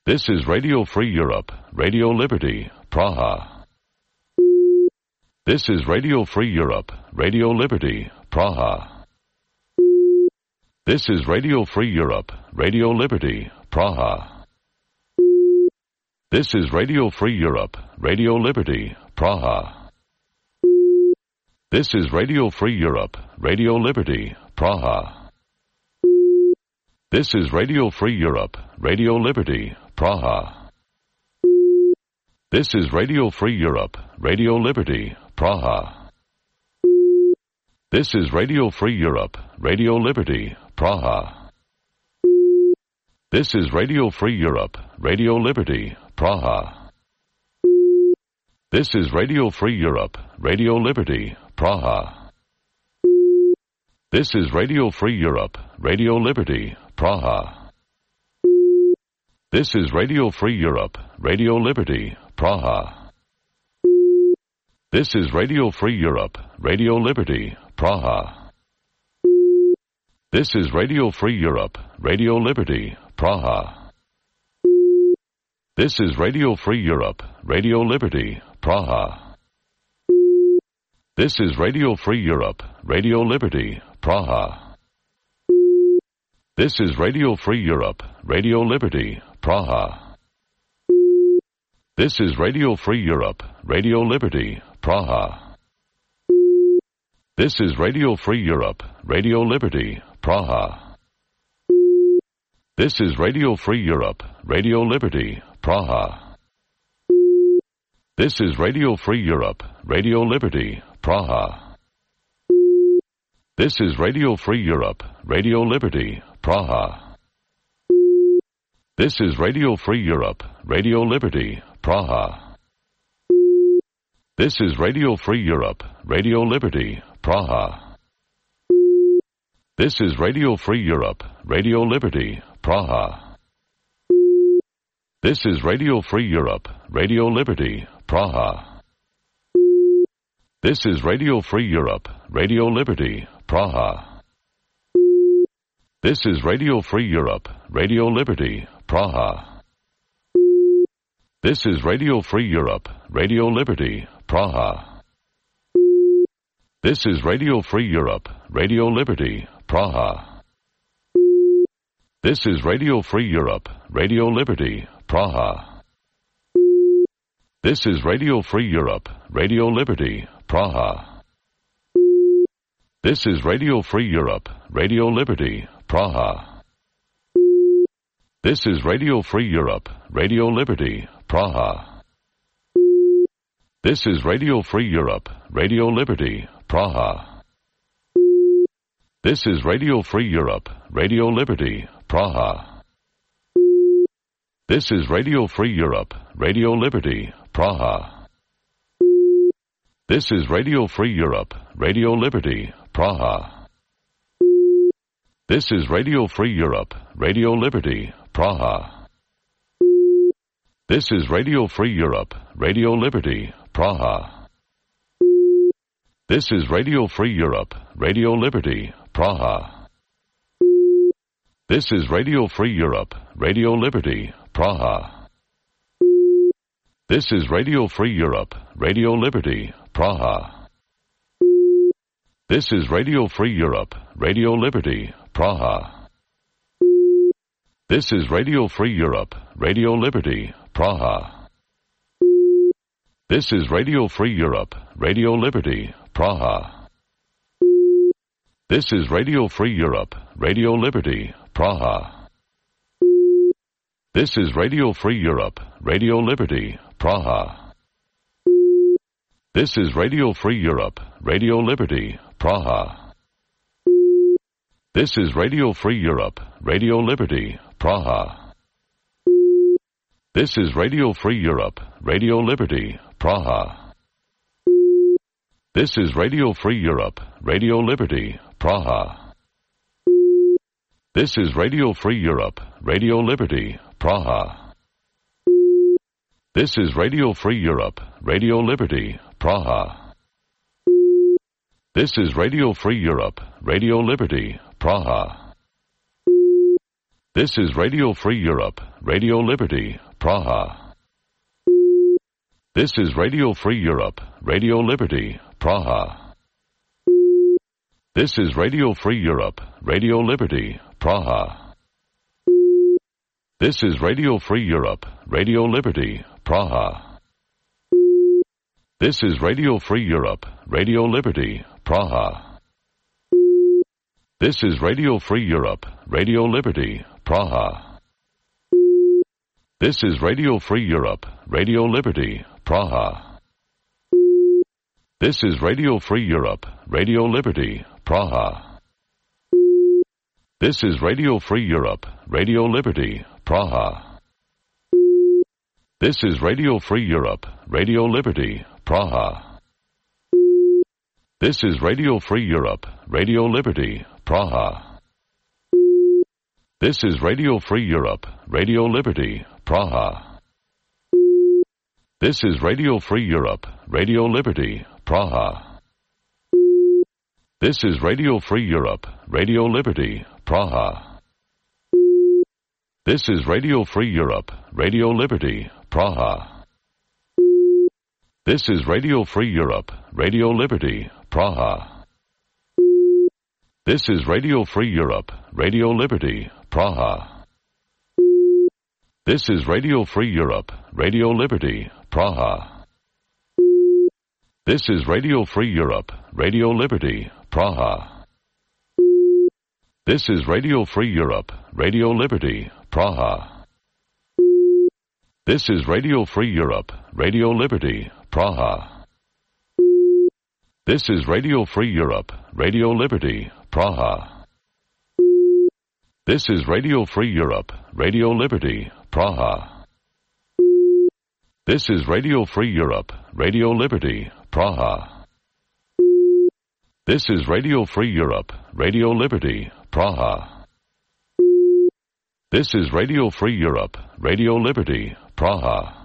This is Radio Free Europe, Radio Liberty, Praha. This is Radio Free Europe, Radio Liberty, Praha. This is Radio Free Europe, Radio Liberty, Praha. This is Radio Free Europe, Radio Liberty, Praha. This is Radio Free Europe, Radio Liberty, Praha. This is Radio Free Europe, Radio Liberty, Praha. This is Radio Free Europe, Radio Liberty, Praha. This is Radio Free Europe, Radio Liberty, Praha. This is Radio Free Europe, Radio Liberty, Praha. This is Radio Free Europe, Radio Liberty, Praha. This is Radio Free Europe, Radio Liberty, Praha. This is Radio Free Europe, Radio Liberty, Praha. This is Radio Free Europe, Radio Liberty, Praha. This is Radio Free Europe, Radio Liberty, Praha. This is Radio Free Europe, Radio Liberty, Praha. This is Radio Free Europe, Radio Liberty, Praha. This is Radio Free Europe, Radio Liberty, Praha. This is Radio Free Europe, Radio Liberty, Praha. This is Radio Free Europe, Radio Liberty, Praha. This is Radio Free Europe, Radio Liberty, Praha. This is Radio Free Europe, Radio Liberty, Praha. This is Radio Free Europe, Radio Liberty, Praha. This is Radio Free Europe, Radio Liberty, Praha. This is Radio Free Europe, Radio Liberty, Praha. This is Radio Free Europe, Radio Liberty, Praha. This is Radio Free Europe, Radio Liberty, Praha. This is Radio Free Europe, Radio Liberty, Praha. This is Radio Free Europe, Radio Liberty, Praha. This is Radio Free Europe, Radio Liberty, Praha. This is Radio Free Europe, Radio Liberty, Praha. This is Radio Free Europe, Radio Liberty, Praha. This is Radio Free Europe, Radio Liberty, Praha. This is Radio Free Europe, Radio Liberty, Praha. This is Radio Free Europe, Radio Liberty, Praha. This is Radio Free Europe, Radio Liberty, Praha. This is Radio Free Europe, Radio Liberty, Praha. This is Radio Free Europe, Radio Liberty, Praha. This is Radio Free Europe, Radio Liberty, Praha. This is Radio Free Europe, Radio Liberty, Praha. This is Radio Free Europe, Radio Liberty, Praha. This is Radio Free Europe, Radio Liberty, Praha. This is Radio Free Europe, Radio Liberty, Praha. This is Radio Free Europe, Radio Liberty, Praha. This is Radio Free Europe, Radio Liberty, Praha. This is Radio Free Europe, Radio Liberty, Praha. This is Radio Free Europe, Radio Liberty, Praha. This is Radio Free Europe, Radio Liberty, Praha. This is Radio Free Europe, Radio Liberty, Praha. This is Radio Free Europe, Radio Liberty, Praha. This is Radio Free Europe, Radio Liberty, Praha. This is Radio Free Europe, Radio Liberty, Praha. This is Radio Free Europe, Radio Liberty, Praha. This is Radio Free Europe, Radio Liberty, Praha. This is Radio Free Europe, Radio Liberty, Praha. This is Radio Free Europe, Radio Liberty, Praha. This is Radio Free Europe, Radio Liberty, Praha. This is Radio Free Europe, Radio Liberty, Praha. This is Radio Free Europe, Radio Liberty, Praha. This is Radio Free Europe, Radio Liberty, Praha. This is Radio Free Europe, Radio Liberty, Praha. This is Radio Free Europe, Radio Liberty, Praha. This is Radio Free Europe, Radio Liberty, Praha. This is Radio Free Europe, Radio Liberty, Praha. This is Radio Free Europe, Radio Liberty, Praha. This is Radio Free Europe, Radio Liberty, Praha. This is Radio Free Europe, Radio Liberty, Praha. This is Radio Free Europe, Radio Liberty, Praha. This is Radio Free Europe, Radio Liberty, Praha. This is Radio Free Europe, Radio Liberty, Praha. This is Radio Free Europe, Radio Liberty, Praha. This is Radio Free Europe, Radio Liberty, Praha. This is Radio Free Europe, Radio Liberty, Praha. This is Radio Free Europe, Radio Liberty, Praha. This is Radio Free Europe, Radio Liberty, Praha. This is Radio Free Europe, Radio Liberty, Praha. This is Radio Free Europe, Radio Liberty, Praha. This is Radio Free Europe, Radio Liberty, Praha. This is Radio Free Europe, Radio Liberty, Praha. This is Radio Free Europe, Radio Liberty, Praha. This is Radio Free Europe, Radio Liberty, Praha. This is Radio Free Europe, Radio Liberty, Praha.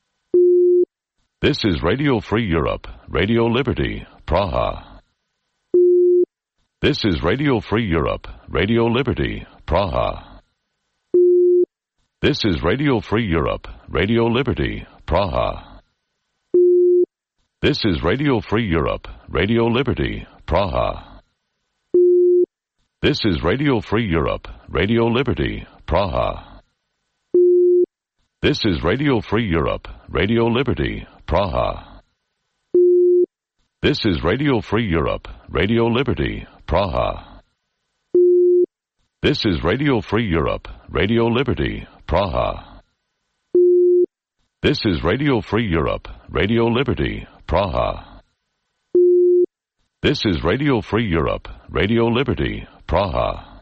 This is Radio Free Europe, Radio Liberty, Praha. This is Radio Free Europe, Radio Liberty, Praha. This is Radio Free Europe, Radio Liberty, Praha. This is Radio Free Europe, Radio Liberty, Praha. This is Radio Free Europe, Radio Liberty, Praha. This is Radio Free Europe, Radio Liberty, Praha. This is Radio Free Europe, Radio Liberty, Praha. This is Radio Free Europe, Radio Liberty, Praha. This is Radio Free Europe, Radio Liberty, Praha. This is Radio Free Europe, Radio Liberty, Praha.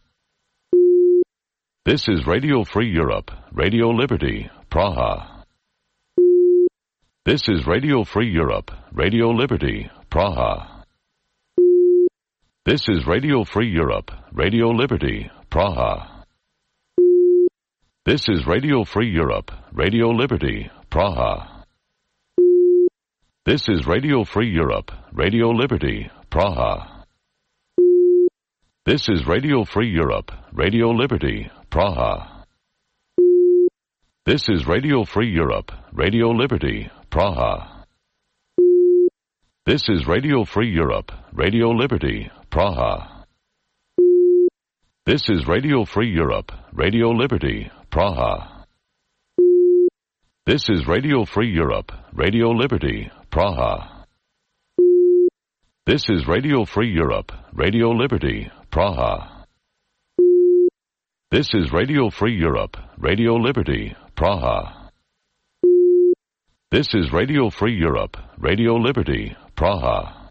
This is Radio Free Europe, Radio Liberty, Praha. This is Radio Free Europe, Radio Liberty, Praha. This is Radio Free Europe, Radio Liberty, Praha. This is Radio Free Europe, Radio Liberty, Praha. This is Radio Free Europe, Radio Liberty, Praha. This is Radio Free Europe, Radio Liberty, Praha. This is Radio Free Europe, Radio Liberty, Praha. This is Radio Free Europe, Radio Liberty, Praha. This is Radio Free Europe, Radio Liberty, Praha. This is Radio Free Europe, Radio Liberty, Praha. This is Radio Free Europe, Radio Liberty, Praha. This is Radio Free Europe, Radio Liberty, Praha. This is Radio Free Europe, Radio Liberty, Praha.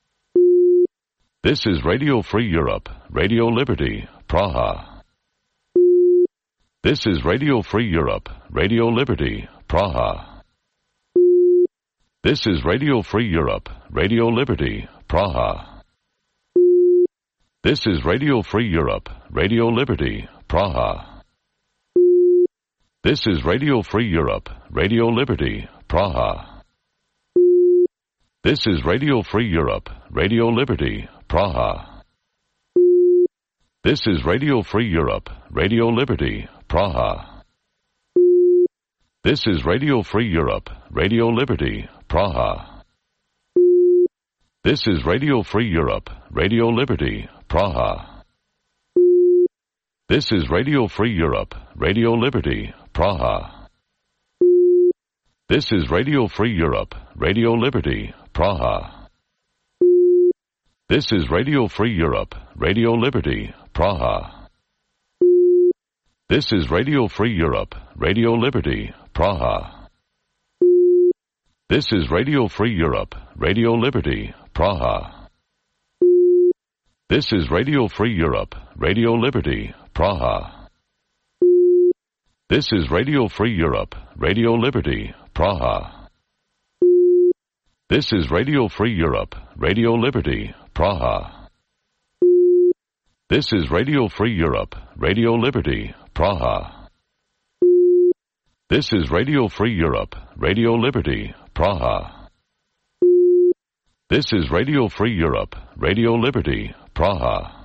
This is Radio Free Europe, Radio Liberty, Praha. This is Radio Free Europe, Radio Liberty, Praha. This is Radio Free Europe, Radio Liberty, Praha. This is Radio Free Europe, Radio Liberty, Praha. This is Radio Free Europe, Radio Liberty, Praha. This is Radio Free Europe, Radio Liberty, Praha. This is Radio Free Europe, Radio Liberty, Praha. This is Radio Free Europe, Radio Liberty, Praha. This is Radio Free Europe, Radio Liberty, Praha. This is Radio Free Europe, Radio Liberty, Praha. This is Radio Free Europe, Radio Liberty, Praha. This is Radio Free Europe, Radio Liberty, Praha. This is Radio Free Europe, Radio Liberty, Praha. This is Radio Free Europe, Radio Liberty, Praha. This is Radio Free Europe, Radio Liberty, Praha. This is Radio Free Europe, Radio Liberty, Praha. This is Radio Free Europe, Radio Liberty, Praha. This is Radio Free Europe, Radio Liberty, Praha. This is Radio Free Europe, Radio Liberty, Praha. This is Radio Free Europe, Radio Liberty, Praha.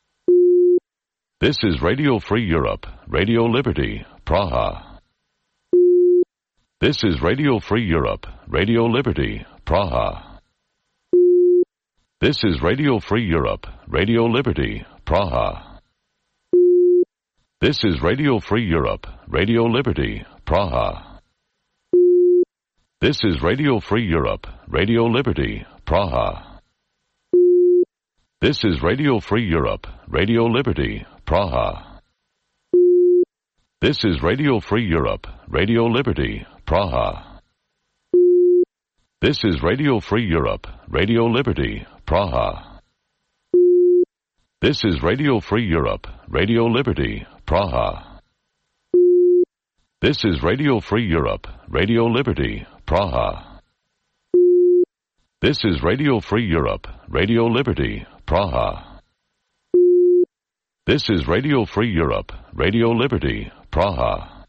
This is Radio Free Europe, Radio Liberty, Praha. This is Radio Free Europe, Radio Liberty, Praha. This is Radio Free Europe, Radio Liberty, Praha. This is Radio Free Europe, Radio Liberty, Praha. This is Radio Free Europe, Radio Liberty, Praha. This is Radio Free Europe, Radio Liberty, Praha. This is Radio Free Europe, Radio Liberty, Praha. This is Radio Free Europe, Radio Liberty, Praha. This is Radio Free Europe, Radio Liberty, Praha. This is Radio Free Europe, Radio Liberty, Praha. This is Radio Free Europe, Radio Liberty, Praha. This is Radio Free Europe, Radio Liberty, Praha.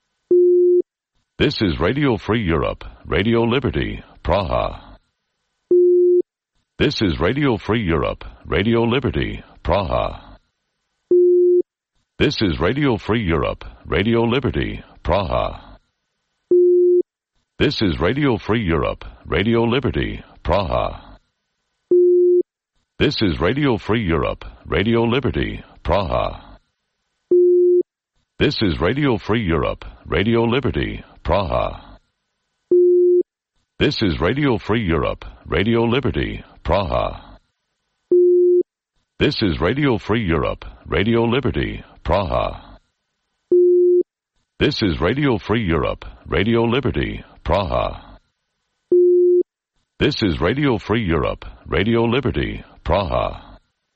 This is Radio Free Europe, Radio Liberty, Praha. This is Radio Free Europe, Radio Liberty, Praha. This is Radio Free Europe, Radio Liberty, Praha. This is Radio Free Europe, Radio Liberty, Praha. This is Radio Free Europe, Radio Liberty, Praha. This is Radio Free Europe, Radio Liberty, Praha. This is Radio Free Europe, Radio Liberty, Praha. This is Radio Free Europe, Radio Liberty, Praha. This is Radio Free Europe, Radio Liberty, Praha. This is Radio Free Europe, Radio Liberty, Praha.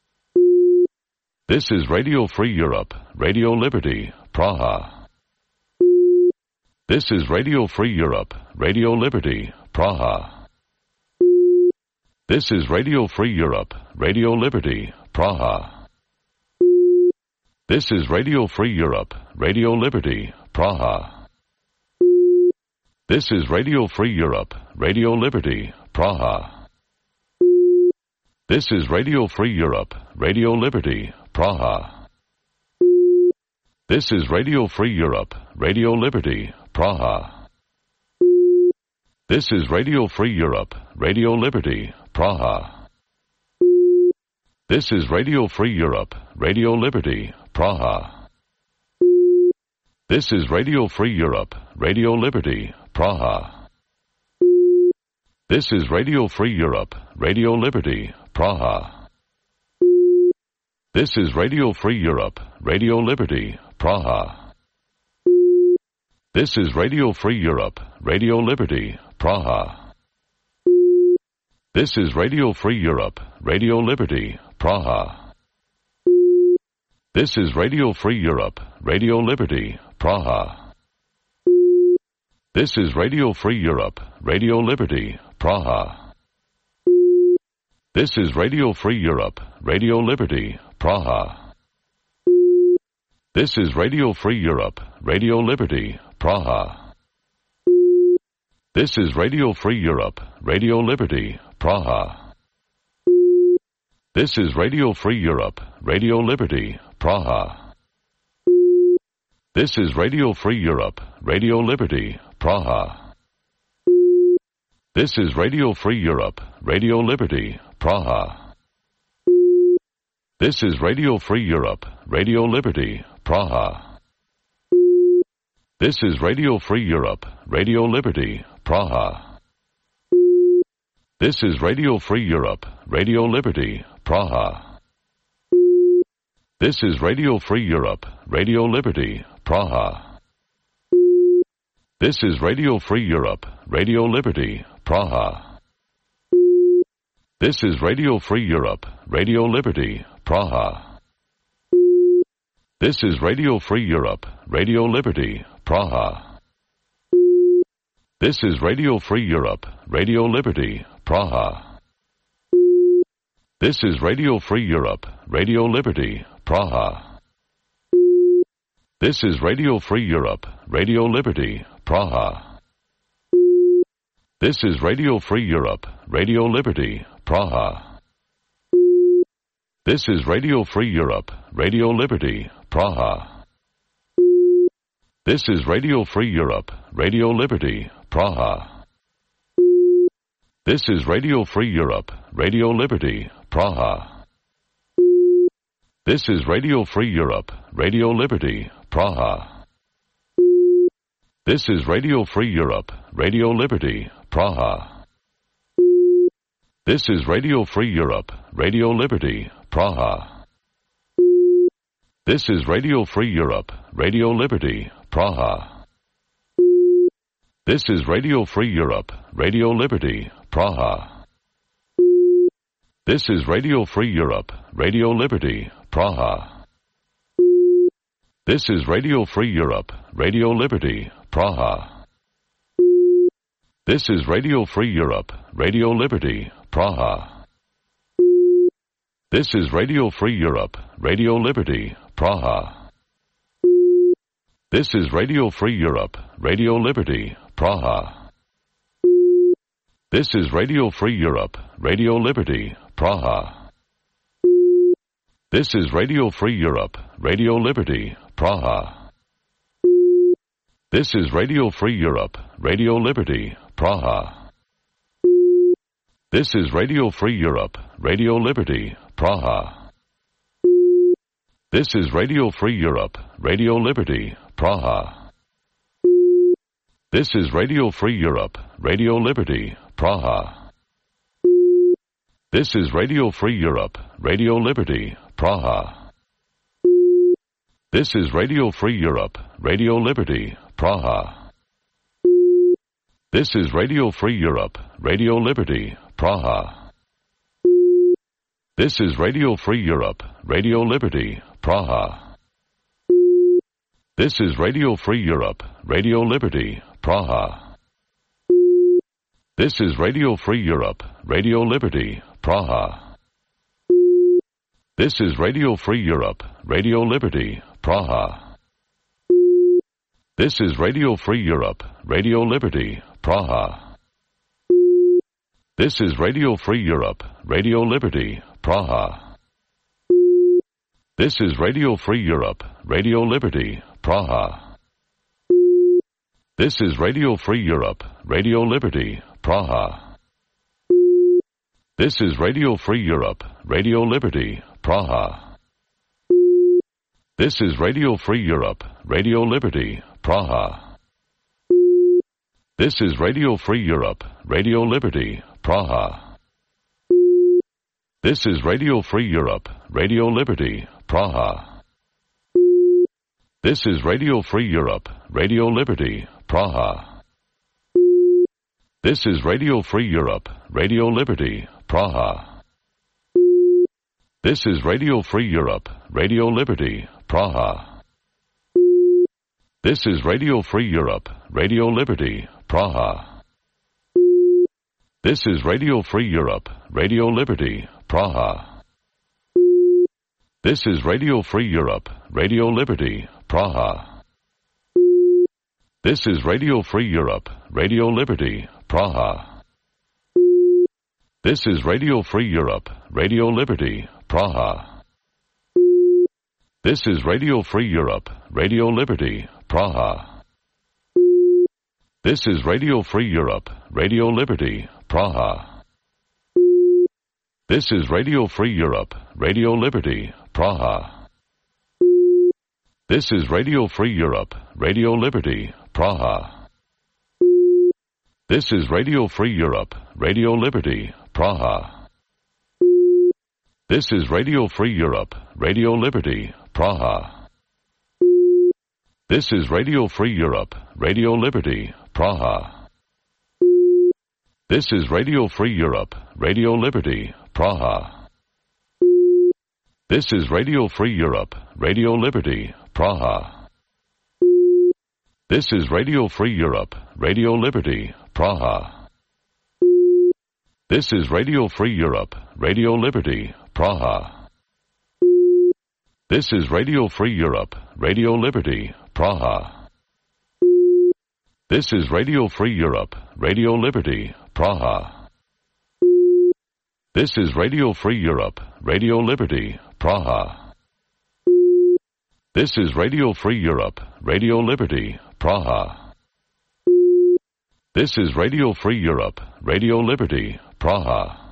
This is Radio Free Europe, Radio Liberty, Praha. This is Radio Free Europe, Radio Liberty, Praha. This is Radio Free Europe, Radio Liberty, Praha. This is Radio Free Europe, Radio Liberty, Praha. This is Radio Free Europe, Radio Liberty, Praha. This is Radio Free Europe, Radio Liberty, Praha. This is Radio Free Europe, Radio Liberty, Praha. This is Radio Free Europe, Radio Liberty, Praha. This is Radio Free Europe, Radio Liberty, Praha. This is Radio Free Europe, Radio Liberty, Praha. This is Radio Free Europe, Radio Liberty, Praha. This is Radio Free Europe, Radio Liberty, Praha. This is Radio Free Europe, Radio Liberty, Praha. This is Radio Free Europe, Radio Liberty, Praha. This is Radio Free Europe, Radio Liberty, Praha. This is Radio Free Europe, Radio Liberty, Praha. This is Radio Free Europe, Radio Liberty, Praha. This is Radio Free Europe, Radio Liberty, Praha. This is Radio Free Europe, Radio Liberty, Praha. This is Radio Free Europe, Radio Liberty, Praha. This is Radio Free Europe, Radio Liberty, Praha. This is Radio Free Europe, Radio Liberty, Praha. This is Radio Free Europe, Radio Liberty, Praha. This is Radio Free Europe, Radio Liberty, Praha. This is Radio Free Europe, Radio Liberty, Praha. This is Radio Free Europe, Radio Liberty, Praha. This is Radio Free Europe, Radio Liberty, Praha. This is Radio Free Europe, Radio Liberty, Praha. This is Radio Free Europe, Radio Liberty, Praha. This is Radio Free Europe, Radio Liberty, Praha. This is Radio Free Europe, Radio Liberty, Praha. This is Radio Free Europe, Radio Liberty, Praha. This is Radio Free Europe, Radio Liberty, Praha. This is Radio Free Europe, Radio Liberty, Praha. This is Radio Free Europe, Radio Liberty, Praha. This is Radio Free Europe, Radio Liberty, Praha. This is Radio Free Europe, Radio Liberty, Praha. This is Radio Free Europe, Radio Liberty, Praha. This is Radio Free Europe, Radio Liberty, Praha. This is Radio Free Europe, Radio Liberty, Praha. This is Radio Free Europe, Radio Liberty, Praha. This is Radio Free Europe, Radio Liberty, Praha. This is Radio Free Europe, Radio Liberty, Praha. This is Radio Free Europe, Radio Liberty, Praha. This is Radio Free Europe, Radio Liberty, Praha. This is Radio Free Europe, Radio Liberty, Praha. This is Radio Free Europe, Radio Liberty, Praha. This is Radio Free Europe, Radio Liberty, Praha. This is Radio Free Europe, Radio Liberty, Praha. This is Radio Free Europe, Radio Liberty, Praha. This is Radio Free Europe, Radio Liberty, Praha. This is Radio Free Europe, Radio Liberty, Praha. This is Radio Free Europe, Radio Liberty, Praha. This is Radio Free Europe, Radio Liberty, Praha. This is Radio Free Europe, Radio Liberty, Praha. This is Radio Free Europe, Radio Liberty, Praha. This is Radio Free Europe, Radio Liberty, Praha. This is Radio Free Europe, Radio Liberty, Praha. This is Radio Free Europe, Radio Liberty, Praha. This is Radio Free Europe, Radio Liberty, Praha. This is Radio Free Europe, Radio Liberty, Praha. This is Radio Free Europe, Radio Liberty, Praha. This is Radio Free Europe, Radio Liberty, Praha. This is Radio Free Europe, Radio Liberty, Praha. This is Radio Free Europe, Radio Liberty, Praha. This is Radio Free Europe, Radio Liberty, Praha. This is Radio Free Europe, Radio Liberty, Praha. This is Radio Free Europe, Radio Liberty, Praha. This is Radio Free Europe, Radio Liberty, Praha. This is Radio Free Europe, Radio Liberty, Praha. This is Radio Free Europe, Radio Liberty, Praha. This is Radio Free Europe, Radio Liberty, Praha. This is Radio Free Europe, Radio Liberty, Praha. This is Radio Free Europe, Radio Liberty, Praha. This is Radio Free Europe, Radio Liberty, Praha. This is Radio Free Europe, Radio Liberty, Praha. This is Radio Free Europe, Radio Liberty, Praha. This is Radio Free Europe, Radio Liberty, Praha. This is Radio Free Europe, Radio Liberty, Praha. This is Radio Free Europe, Radio Liberty, Praha. This is Radio Free Europe, Radio Liberty, Praha. This is Radio Free Europe, Radio Liberty, Praha. This is Radio Free Europe, Radio Liberty, Praha. This is Radio Free Europe, Radio Liberty, Praha. This is Radio Free Europe, Radio Liberty, Praha. This is Radio Free Europe, Radio Liberty, Praha. This is Radio Free Europe, Radio Liberty, Praha. This is Radio Free Europe, Radio Liberty, Praha. This is Radio Free Europe, Radio Liberty, Praha. This is Radio Free Europe, Radio Liberty, Praha. This is Radio Free Europe, Radio Liberty, Praha.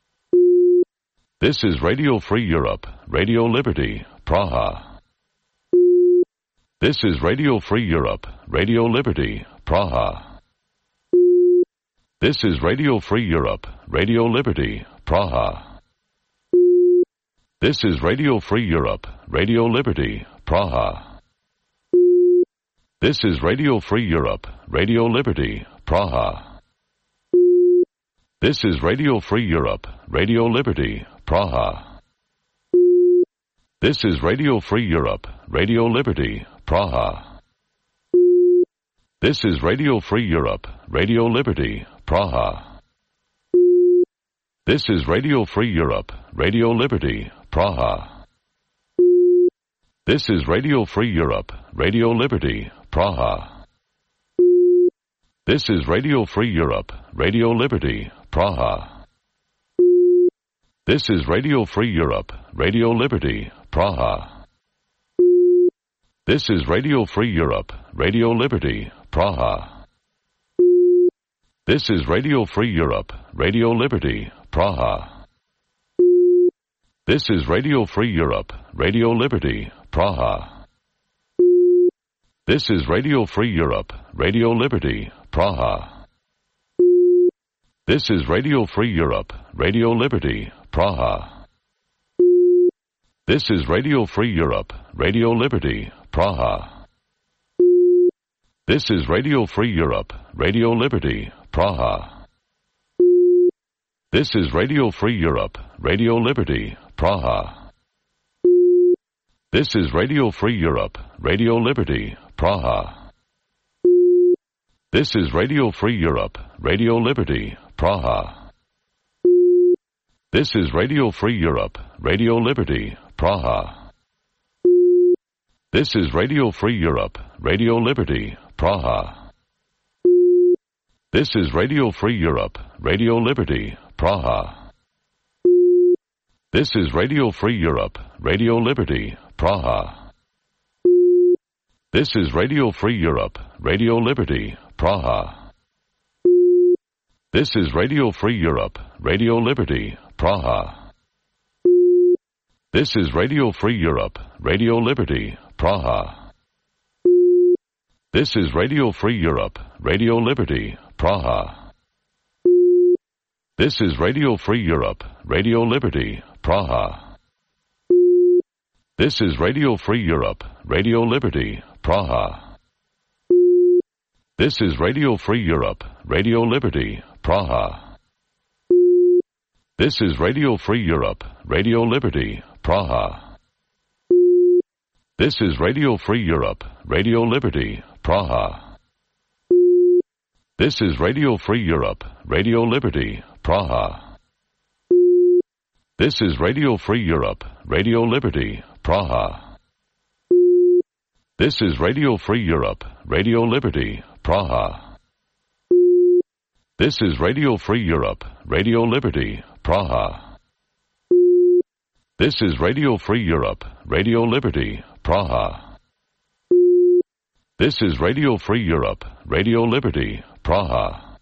This is Radio Free Europe, Radio Liberty, Praha. This is Radio Free Europe, Radio Liberty, Praha. This is Radio Free Europe, Radio Liberty, Praha. This is Radio Free Europe, Radio Liberty, Praha. This is Radio Free Europe, Radio Liberty, Praha. This is Radio Free Europe, Radio Liberty, Praha. This is Radio Free Europe, Radio Liberty, Praha. This is Radio Free Europe, Radio Liberty, Praha. This is Radio Free Europe, Radio Liberty, Praha. This is Radio Free Europe, Radio Liberty, Praha. This is Radio Free Europe, Radio Liberty, Praha. This is Radio Free Europe, Radio Liberty, Praha. This is Radio Free Europe, Radio Liberty, Praha. This is Radio Free Europe, Radio Liberty, Praha. This is Radio Free Europe, Radio Liberty, Praha. This is Radio Free Europe, Radio Liberty, Praha. This is Radio Free Europe, Radio Liberty, Praha. This is Radio Free Europe, Radio Liberty, Praha. This is Radio Free Europe, Radio Liberty, Praha. This is Radio Free Europe, Radio Liberty, Praha. This is Radio Free Europe, Radio Liberty, Praha. This is Radio Free Europe, Radio Liberty, Praha. This is Radio Free Europe, Radio Liberty, Praha. This is Radio Free Europe, Radio Liberty, Praha. This is Radio Free Europe, Radio Liberty, Praha. This is Radio Free Europe, Radio Liberty, Praha. This is Radio Free Europe, Radio Liberty, Praha. This is Radio Free Europe, Radio Liberty, Praha. This is Radio Free Europe, Radio Liberty, Praha. This is Radio Free Europe, Radio Liberty, Praha. This is Radio Free Europe, Radio Liberty, Praha. This is Radio Free Europe, Radio Liberty, Praha. This is Radio Free Europe, Radio Liberty, Praha. This is Radio Free Europe, Radio Liberty, Praha. This is Radio Free Europe, Radio Liberty, Praha. This is Radio Free Europe, Radio Liberty, Praha. This is Radio Free Europe, Radio Liberty, Praha. This is Radio Free Europe, Radio Liberty, Praha. This is Radio Free Europe, Radio Liberty, Praha. This is Radio Free Europe, Radio Liberty, Praha. This is Radio Free Europe, Radio Liberty, Praha.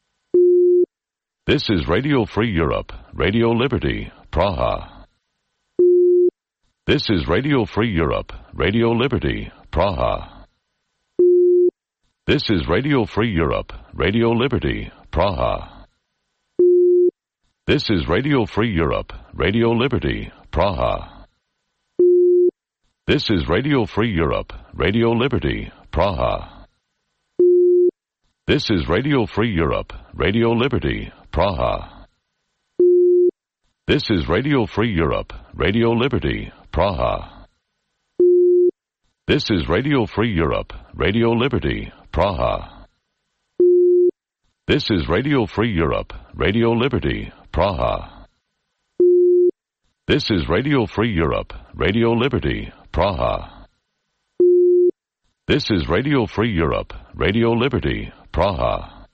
This is Radio Free Europe, Radio Liberty, Praha. This is Radio Free Europe, Radio Liberty, Praha. This is Radio Free Europe, Radio Liberty, Praha. This is Radio Free Europe, Radio Liberty, Praha. This is Radio Free Europe, Radio Liberty, Praha. This is Radio Free Europe, Radio Liberty, Praha. This is Radio Free Europe, Radio Liberty, Praha. This is Radio Free Europe, Radio Liberty, Praha. This is Radio Free Europe, Radio Liberty, Praha. This is Radio Free Europe, Radio Liberty, Praha. This is Radio Free Europe, Radio Liberty, Praha.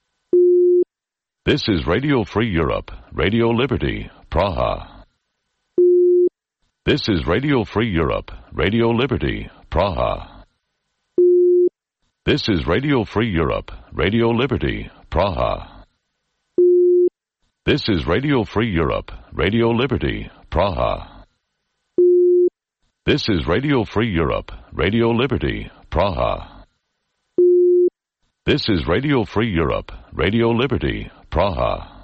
This is Radio Free Europe, Radio Liberty, Praha. This is Radio Free Europe, Radio Liberty, Praha. This is Radio Free Europe, Radio Liberty, Praha. This is Radio Free Europe, Radio Liberty, Praha. This is Radio Free Europe, Radio Liberty, Praha. This is Radio Free Europe, Radio Liberty, Praha.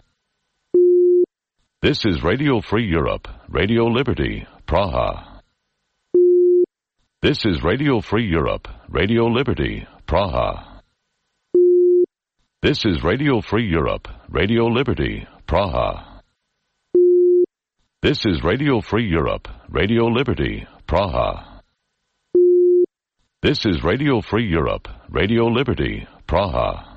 This is Radio Free Europe, Radio Liberty, Praha. This is Radio Free Europe, Radio Liberty, Praha. This is Radio Free Europe, Radio Liberty, Praha. This is Radio Free Europe, Radio Liberty, Praha. This is Radio Free Europe, Radio Liberty, Praha.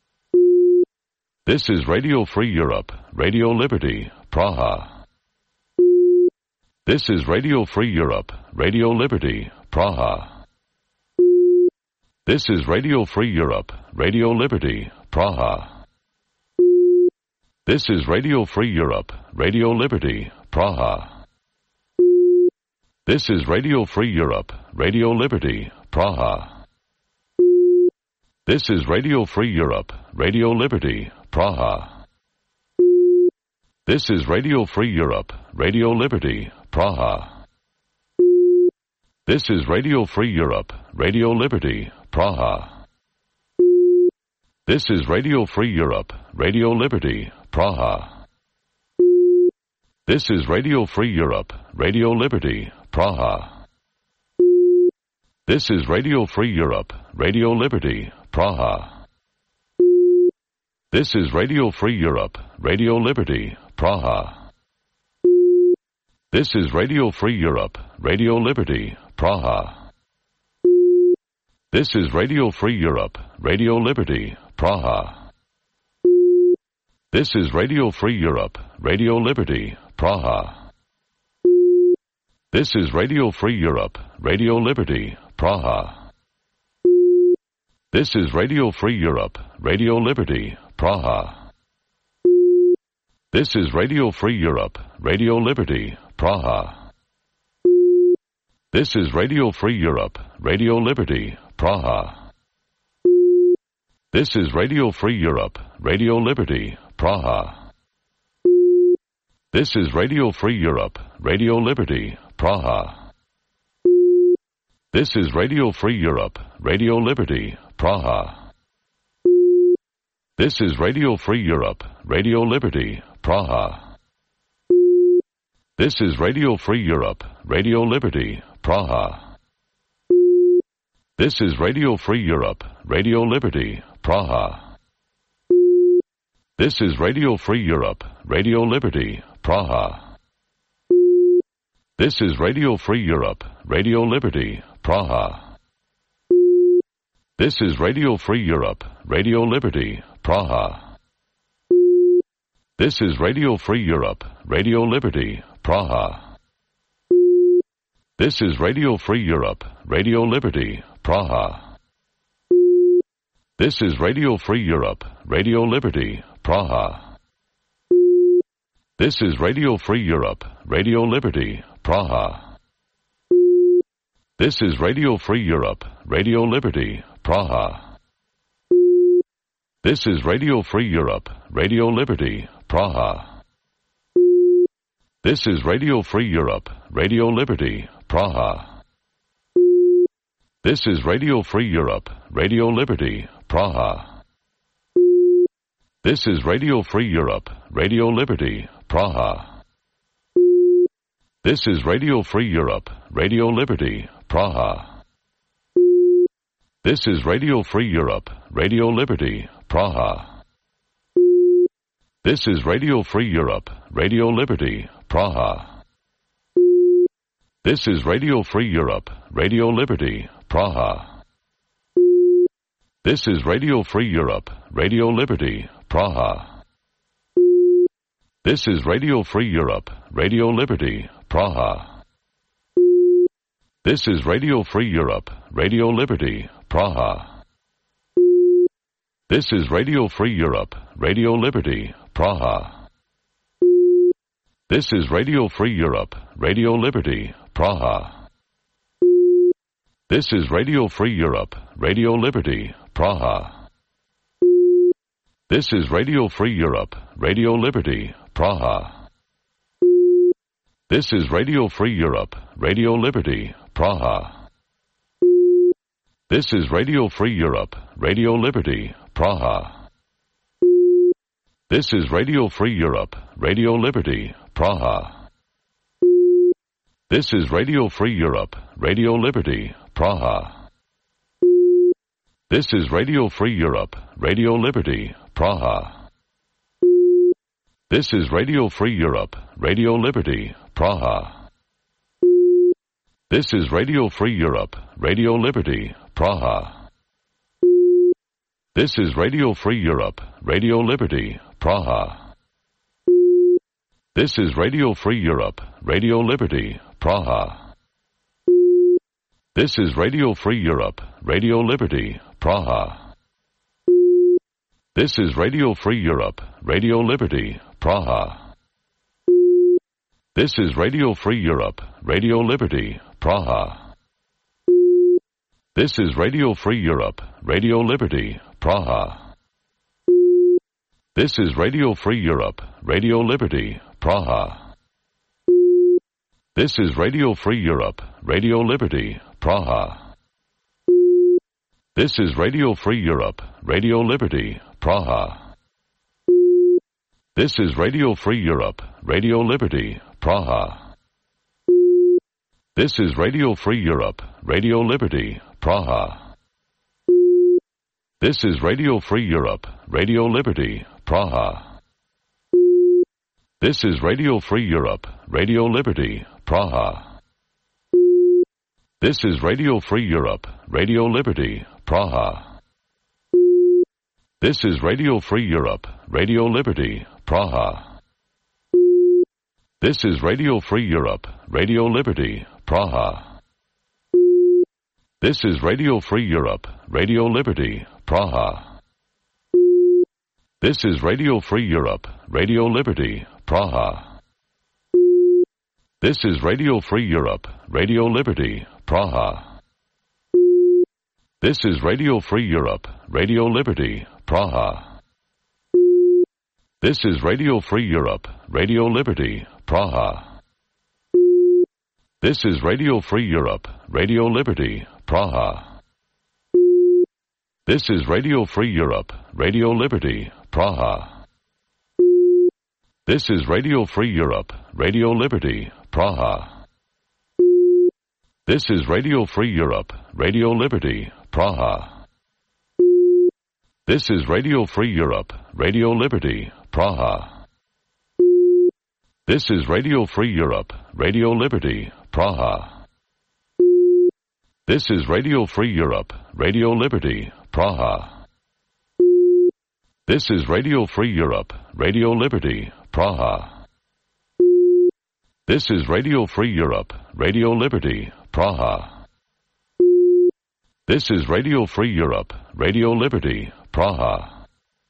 This is Radio Free Europe, Radio Liberty, Praha. This is Radio Free Europe, Radio Liberty, Praha. This is Radio Free Europe, Radio Liberty, Praha. This is Radio Free Europe, Radio Liberty, Praha. This is Radio Free Europe, Radio Liberty, Praha. This is Radio Free Europe, Radio Liberty, Praha. This is Radio Free Europe, Radio Liberty, Praha. This is Radio Free Europe, Radio Liberty, Praha. This is Radio Free Europe, Radio Liberty, Praha. This is Radio Free Europe, Radio Liberty, Praha. This is Radio Free Europe, Radio Liberty, Praha. This is Radio Free Europe, Radio Liberty, Praha. This is Radio Free Europe, Radio Liberty, Praha. This is Radio Free Europe, Radio Liberty, Praha. This is Radio Free Europe, Radio Liberty, Praha. This is Radio Free Europe, Radio Liberty, Praha. This is Radio Free Europe, Radio Liberty, Praha. This is Radio Free Europe, Radio Liberty, Praha. This is Radio Free Europe, Radio Liberty, Praha. This is Radio Free Europe, Radio Liberty, Praha. This is Radio Free Europe, Radio Liberty, Praha. This is Radio Free Europe, Radio Liberty, Praha. This is Radio Free Europe, Radio Liberty, Praha. This is Radio Free Europe, Radio Liberty, Praha. This is Radio Free Europe, Radio Liberty, Praha. This is Radio Free Europe, Radio Liberty, Praha. This is Radio Free Europe, Radio Liberty, Praha. This is Radio Free Europe, Radio Liberty, Praha. This is Radio Free Europe, Radio Liberty, Praha. This is Radio Free Europe, Radio Liberty, Praha. This is Radio Free Europe, Radio Liberty, Praha. This is Radio Free Europe, Radio Liberty, Praha. This is Radio Free Europe, Radio Liberty, Praha. This is Radio Free Europe, Radio Liberty, Praha. This is Radio Free Europe, Radio Liberty, Praha. This is Radio Free Europe, Radio Liberty, Praha. This is Radio Free Europe, Radio Liberty, Praha. This is Radio Free Europe, Radio Liberty, Praha. This is Radio Free Europe, Radio Liberty, Praha. This is Radio Free Europe, Radio Liberty, Praha. This is Radio Free Europe, Radio Liberty, Praha. This is Radio Free Europe, Radio Liberty, Praha. This is Radio Free Europe, Radio Liberty, Praha. This is Radio Free Europe, Radio Liberty, Praha. This is Radio Free Europe, Radio Liberty, Praha. This is Radio Free Europe, Radio Liberty, Praha. This is Radio Free Europe, Radio Liberty, Praha. This is Radio Free Europe, Radio Liberty, Praha. This is Radio Free Europe, Radio Liberty, Praha. This is Radio Free Europe, Radio Liberty, Praha. This is Radio Free Europe, Radio Liberty, Praha. This is Radio Free Europe, Radio Liberty, Praha. This is Radio Free Europe, Radio Liberty, Praha. This is Radio Free Europe, Radio Liberty, Praha. This is Radio Free Europe, Radio Liberty, Praha. This is Radio Free Europe, Radio Liberty, Praha. This is Radio Free Europe, Radio Liberty, Praha. This is Radio Free Europe, Radio Liberty, Praha. This is Radio Free Europe, Radio Liberty, Praha. This is Radio Free Europe, Radio Liberty, Praha. This is Radio Free Europe, Radio Liberty, Praha. This is Radio Free Europe, Radio Liberty, Praha. This is Radio Free Europe, Radio Liberty, Praha. This is Radio Free Europe, Radio Liberty, Praha. This is Radio Free Europe, Radio Liberty, Praha. This is Radio Free Europe, Radio Liberty, Praha. This is Radio Free Europe, Radio Liberty, Praha. This is Radio Free Europe, Radio Liberty, Praha. This is Radio Free Europe, Radio Liberty, Praha. This is Radio Free Europe, Radio Liberty, Praha. This is Radio Free Europe, Radio Liberty, Praha. This is Radio Free Europe, Radio Liberty, Praha. This is Radio Free Europe, Radio Liberty, Praha. This is Radio Free Europe, Radio Liberty, Praha. This is Radio Free Europe, Radio Liberty, Praha. This is Radio Free Europe, Radio Liberty, Praha. This is Radio Free Europe, Radio Liberty, Praha. This is Radio Free Europe, Radio Liberty, Praha. This is Radio Free Europe, Radio Liberty, Praha. This is Radio Free Europe, Radio Liberty, Praha. This is Radio Free Europe, Radio Liberty, Praha. This is Radio Free Europe, Radio Liberty, Praha. This is Radio Free Europe, Radio Liberty, Praha. This is Radio Free Europe, Radio Liberty, Praha. This is Radio Free Europe, Radio Liberty, Praha. This is Radio Free Europe, Radio Liberty, Praha.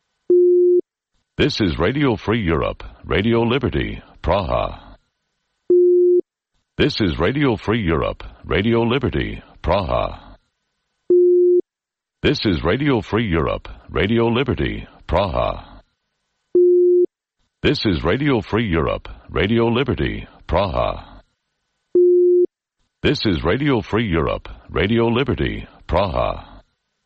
This is Radio Free Europe, Radio Liberty, Praha. This is Radio Free Europe, Radio Liberty, Praha. This is Radio Free Europe, Radio Liberty, Praha. This is Radio Free Europe, Radio Liberty, Praha. This is Radio Free Europe, Radio Liberty, Praha.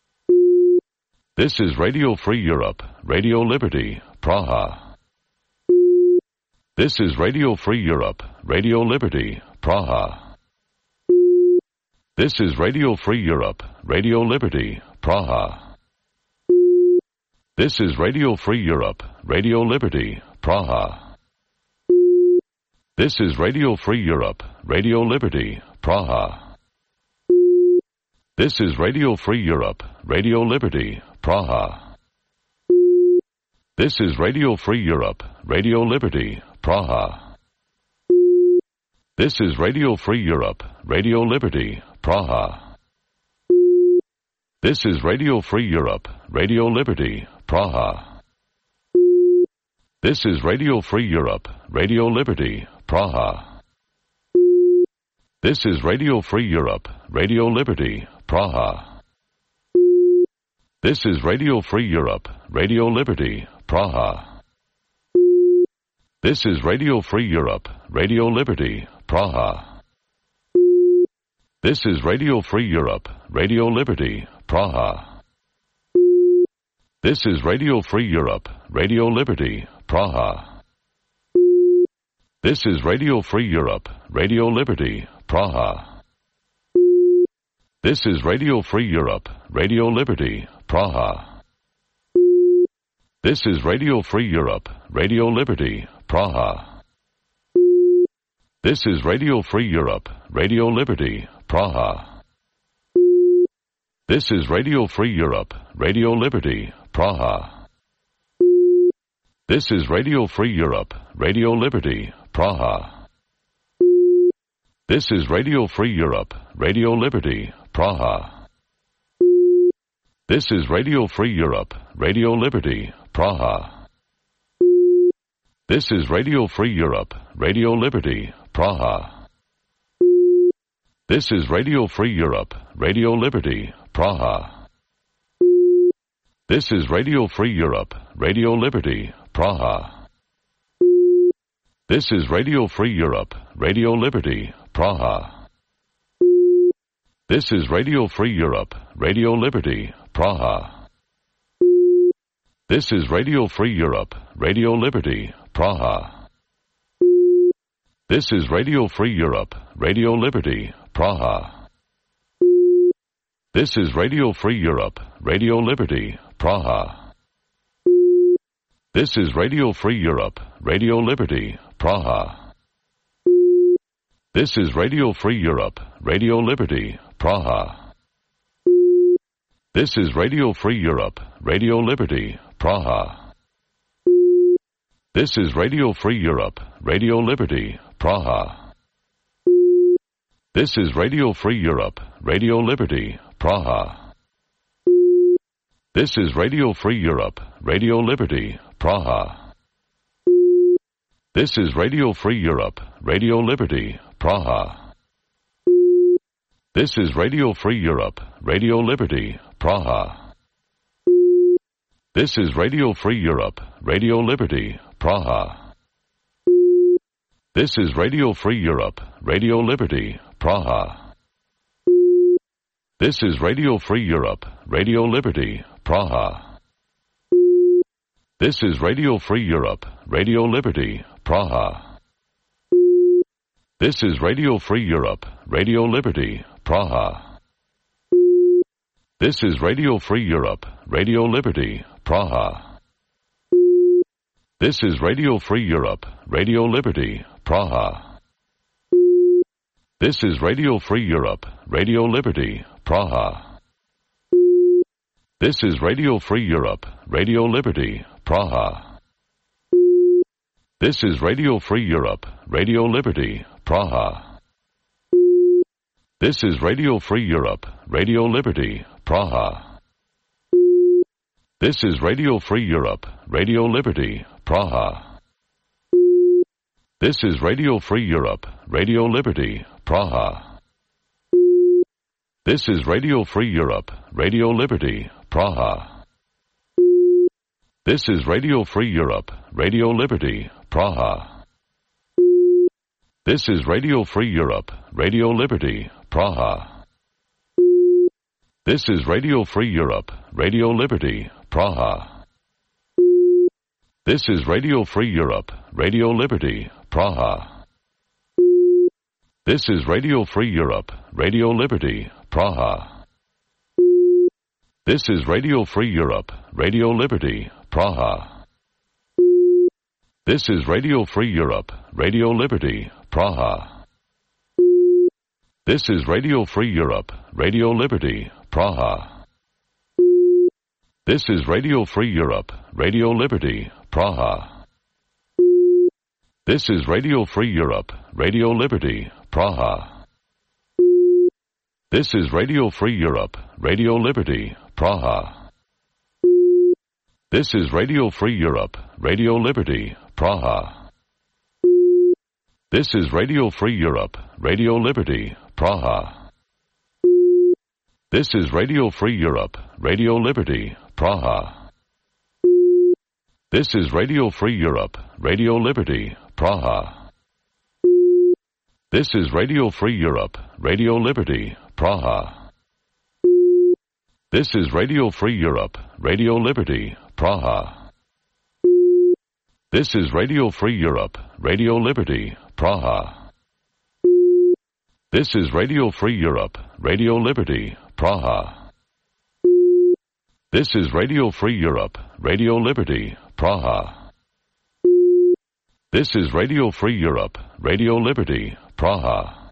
This is Radio Free Europe, Radio Liberty, Praha. This is Radio Free Europe, Radio Liberty, Praha. This is Radio Free Europe, Radio Liberty, Praha. This is Radio Free Europe, Radio Liberty, Praha. This is Radio Free Europe, Radio Liberty, Praha. This is Radio Free Europe, Radio Liberty, Praha. This is Radio Free Europe, Radio Liberty, Praha. This is Radio Free Europe, Radio Liberty, Praha. This is Radio Free Europe, Radio Liberty, Praha. This is Radio Free Europe, Radio Liberty, Praha. This is Radio Free Europe, Radio Liberty, Praha. This is Radio Free Europe, Radio Liberty, Praha. This is Radio Free Europe, Radio Liberty, Praha. This is Radio Free Europe, Radio Liberty, Praha. This is Radio Free Europe, Radio Liberty, Praha. This is Radio Free Europe, Radio Liberty, Praha. This is Radio Free Europe, Radio Liberty, Praha. This is Radio Free Europe, Radio Liberty, Praha. This is Radio Free Europe, Radio Liberty, Praha. This is Radio Free Europe, Radio Liberty, Praha. This is Radio Free Europe, Radio Liberty, Praha. This is Radio Free Europe, Radio Liberty, Praha. This is Radio Free Europe, Radio Liberty, Praha. This is Radio Free Europe, Radio Liberty, Praha. This is Radio Free Europe, Radio Liberty, Praha. This is Radio Free Europe, Radio Liberty, Praha. This is Radio Free Europe, Radio Liberty, Praha. This is Radio Free Europe, Radio Liberty, Praha. This is Radio Free Europe, Radio Liberty, Praha. This is Radio Free Europe, Radio Liberty, Praha. This is Radio Free Europe, Radio Liberty, Praha. This is Radio Free Europe, Radio Liberty, Praha. This is Radio Free Europe, Radio Liberty, Praha. This is Radio Free Europe, Radio Liberty, Praha. This is Radio Free Europe, Radio Liberty, Praha. This is Radio Free Europe, Radio Liberty, Praha. This is Radio Free Europe, Radio Liberty, Praha. This is Radio Free Europe, Radio Liberty, Praha. This is Radio Free Europe, Radio Liberty, Praha. This is Radio Free Europe, Radio Liberty, Praha. This is Radio Free Europe, Radio Liberty, Praha. This is Radio Free Europe, Radio Liberty, Praha. This is Radio Free Europe, Radio Liberty, Praha. This is Radio Free Europe, Radio Liberty, Praha. This is Radio Free Europe, Radio Liberty, Praha. This is Radio Free Europe, Radio Liberty, Praha. This is Radio Free Europe, Radio Liberty, Praha. This is Radio Free Europe, Radio Liberty, Praha. This is Radio Free Europe, Radio Liberty, Praha. This is Radio Free Europe, Radio Liberty, Praha. This is Radio Free Europe, Radio Liberty, Praha. This is Radio Free Europe, Radio Liberty, Praha. This is Radio Free Europe, Radio Liberty, Praha. This is Radio Free Europe, Radio Liberty, Praha. This is Radio Free Europe, Radio Liberty, Praha. This is Radio Free Europe, Radio Liberty, Praha. This is Radio Free Europe, Radio Liberty, Praha. This is Radio Free Europe, Radio Liberty, Praha. This is Radio Free Europe, Radio Liberty, Praha. This is Radio Free Europe, Radio Liberty, Praha. This is Radio Free Europe, Radio Liberty, Praha. This is Radio Free Europe, Radio Liberty, Praha. This is Radio Free Europe, Radio Liberty, Praha. This is Radio Free Europe, Radio Liberty, Praha. This is Radio Free Europe, Radio Liberty, Praha. This is Radio Free Europe, Radio Liberty, Praha. This is Radio Free Europe, Radio Liberty, Praha. This is Radio Free Europe, Radio Liberty, Praha. This is Radio Free Europe, Radio Liberty, Praha. This is Radio Free Europe, Radio Liberty, Praha. This is Radio Free Europe, Radio Liberty, Praha. This is Radio Free Europe, Radio Liberty, Praha. This is Radio Free Europe, Radio Liberty, Praha. This is Radio Free Europe, Radio Liberty, Praha.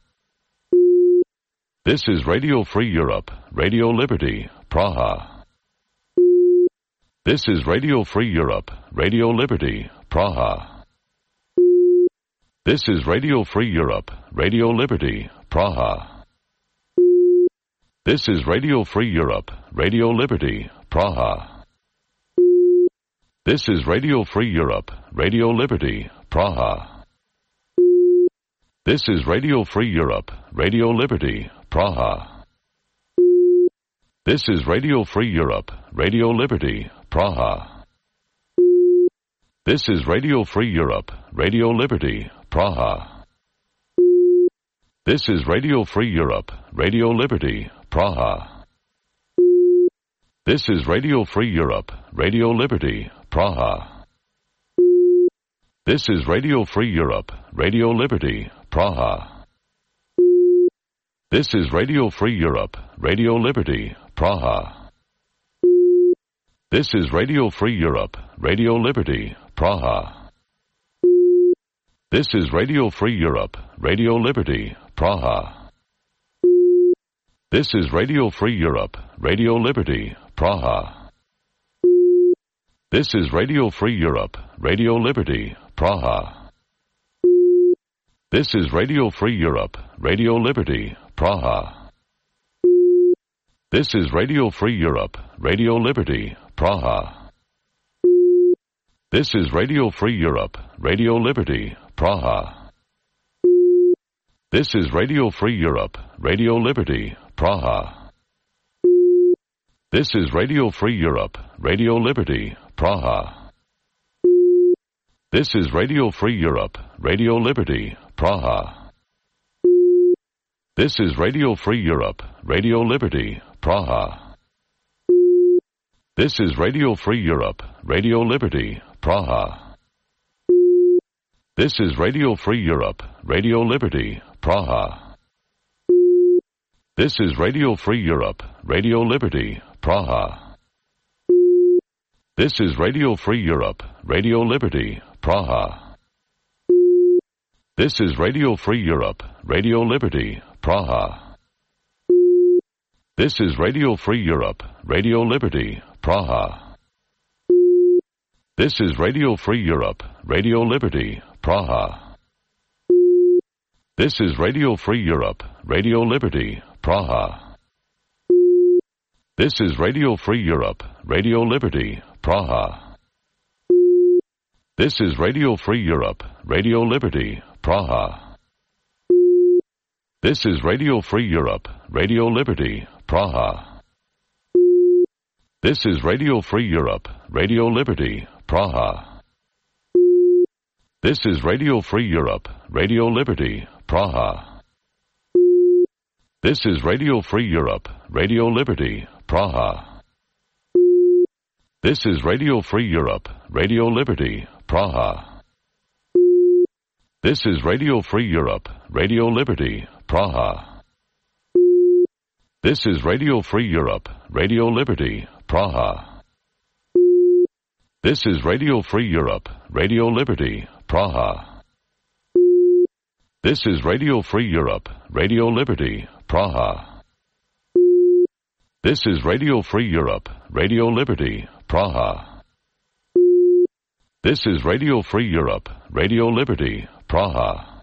This is Radio Free Europe, Radio Liberty, Praha. This is Radio Free Europe, Radio Liberty, Praha. This is Radio Free Europe, Radio Liberty, Praha. This is Radio Free Europe, Radio Liberty, Praha. This is Radio Free Europe, Radio Liberty, Praha. This is Radio Free Europe, Radio Liberty, Praha. This is Radio Free Europe, Radio Liberty, Praha. This is Radio Free Europe, Radio Liberty, Praha. This is Radio Free Europe, Radio Liberty, Praha. This is Radio Free Europe, Radio Liberty, Praha. This is Radio Free Europe, Radio Liberty, Praha. This is Radio Free Europe, Radio Liberty, Praha. This is Radio Free Europe, Radio Liberty, Praha. This is Radio Free Europe, Radio Liberty, Praha. This is Radio Free Europe, Radio Liberty, Praha. This is Radio Free Europe, Radio Liberty, Praha. This is Radio Free Europe, Radio Liberty, Praha. This is Radio Free Europe, Radio Liberty, Praha. This is Radio Free Europe, Radio Liberty, Praha. This is Radio Free Europe, Radio Liberty, Praha. This is Radio Free Europe, Radio Liberty, Praha. This is Radio Free Europe, Radio Liberty, Praha. This is Radio Free Europe, Radio Liberty, Praha. This is Radio Free Europe, Radio Liberty, Praha. This is Radio Free Europe, Radio Liberty, Praha. This is Radio Free Europe, Radio Liberty, Praha. This is Radio Free Europe, Radio Liberty, Praha. This is Radio Free Europe, Radio Liberty, Praha. This is Radio Free Europe, Radio Liberty, Praha. This is Radio Free Europe, Radio Liberty, Praha. This is Radio Free Europe, Radio Liberty, Praha. This is Radio Free Europe, Radio Liberty, Praha. This is Radio Free Europe, Radio Liberty, Praha. This is Radio Free Europe, Radio Liberty, Praha. This is Radio Free Europe, Radio Liberty, Praha. This is Radio Free Europe, Radio Liberty, Praha. This is Radio Free Europe, Radio Liberty, Praha. This is Radio Free Europe, Radio Liberty, Praha. This is Radio Free Europe, Radio Liberty, Praha. This is Radio Free Europe, Radio Liberty, Praha. This is Radio Free Europe, Radio Liberty, Praha. This is Radio Free Europe, Radio Liberty, Praha. This is Radio Free Europe, Radio Liberty, Praha. This is Radio Free Europe, Radio Liberty, Praha.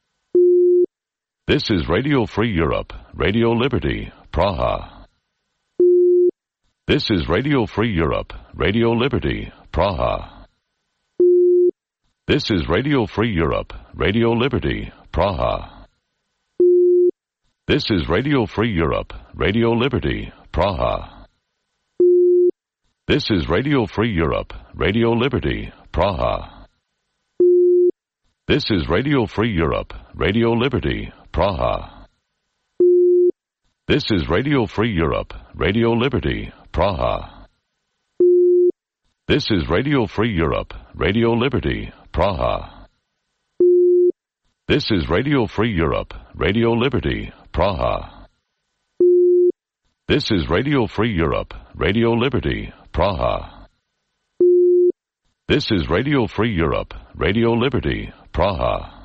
This is Radio Free Europe, Radio Liberty, Praha. This is Radio Free Europe, Radio Liberty, Praha. This is Radio Free Europe, Radio Liberty, Praha. This is Radio Free Europe, Radio Liberty, Praha. This is Radio Free Europe, Radio Liberty, Praha. This is Radio Free Europe, Radio Liberty, Praha. This is Radio Free Europe, Radio Liberty, Praha. This is Radio Free Europe, Radio Liberty, Praha. This is Radio Free Europe, Radio Liberty, Praha. This is Radio Free Europe, Radio Liberty, Praha. This is Radio Free Europe, Radio Liberty, Praha.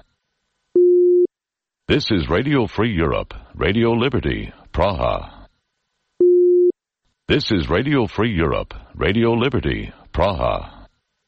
This is Radio Free Europe, Radio Liberty, Praha. This is Radio Free Europe, Radio Liberty, Praha.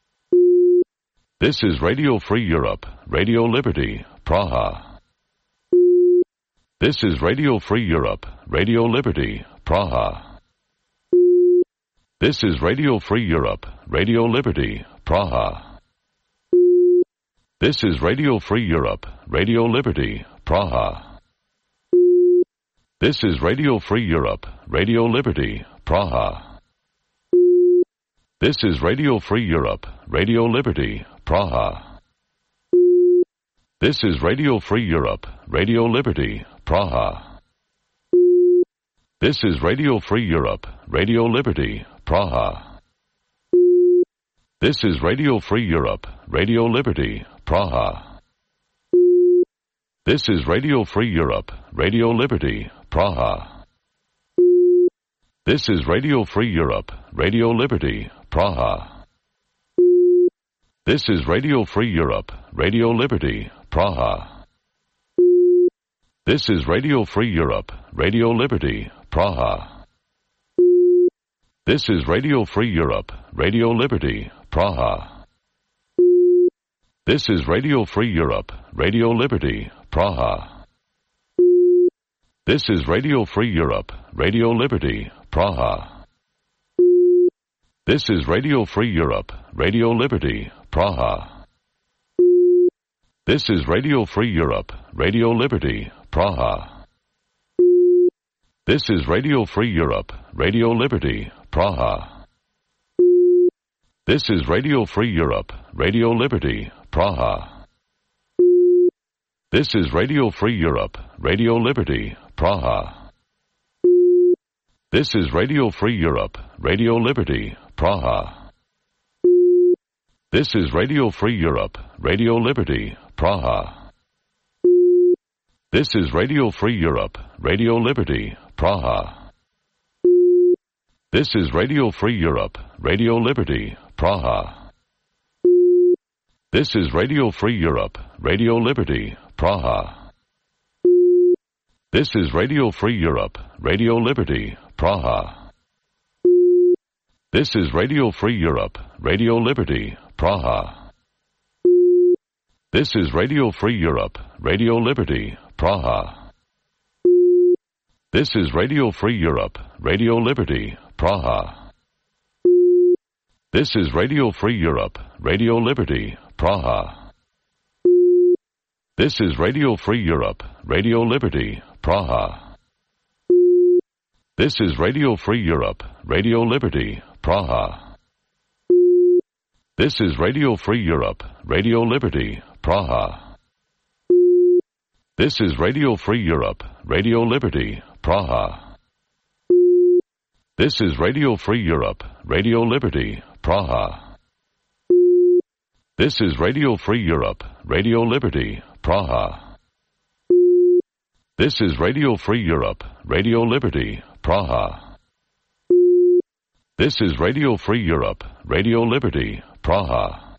This is Radio Free Europe, Radio Liberty, Praha. This is Radio Free Europe, Radio Liberty, Praha. This is Radio Free Europe, Radio Liberty, Praha. This is Radio Free Europe, Radio Liberty, Praha. This is Radio Free Europe, Radio Liberty, Praha. This is Radio Free Europe, Radio Liberty, Praha. This is Radio Free Europe, Radio Liberty, Praha. This is Radio Free Europe, Radio Liberty, Praha. This is Radio Free Europe, Radio Liberty, Praha. This is Radio Free Europe, Radio Liberty, Praha. This is Radio Free Europe, Radio Liberty, Praha. This is Radio Free Europe, Radio Liberty, Praha. This is Radio Free Europe, Radio Liberty, Praha. This is Radio Free Europe, Radio Liberty, Praha. This is Radio Free Europe, Radio Liberty, Praha. This is Radio Free Europe, Radio Liberty, Praha. This is Radio Free Europe, Radio Liberty, Praha. This is Radio Free Europe, Radio Liberty, Praha. This is Radio Free Europe, Radio Liberty, Praha. This is Radio Free Europe, Radio Liberty, Praha. This is Radio Free Europe, Radio Liberty, Praha. This is Radio Free Europe, Radio Liberty, Praha. This is Radio Free Europe, Radio Liberty, Praha. This is Radio Free Europe, Radio Liberty, Praha. This is Radio Free Europe, Radio Liberty, Praha. This is Radio Free Europe, Radio Liberty, Praha. This is Radio Free Europe, Radio Liberty, Praha. This is Radio Free Europe, Radio Liberty, Praha. This is Radio Free Europe, Radio Liberty, Praha. This is Radio Free Europe, Radio Liberty, Praha. This is Radio Free Europe, Radio Liberty, Praha. This is Radio Free Europe, Radio Liberty, Praha. This is Radio Free Europe, Radio Liberty, Praha. This is Radio Free Europe, Radio Liberty, Praha. This is Radio Free Europe, Radio Liberty, Praha. This is Radio Free Europe, Radio Liberty, Praha. This is Radio Free Europe, Radio Liberty, Praha. This is Radio Free Europe, Radio Liberty, Praha. This is Radio Free Europe, Radio Liberty, Praha.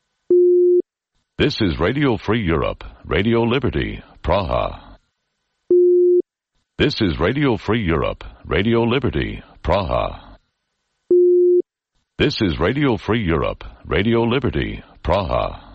This is Radio Free Europe, Radio Liberty, Praha. This is Radio Free Europe, Radio Liberty, Praha. This is Radio Free Europe, Radio Liberty, Praha.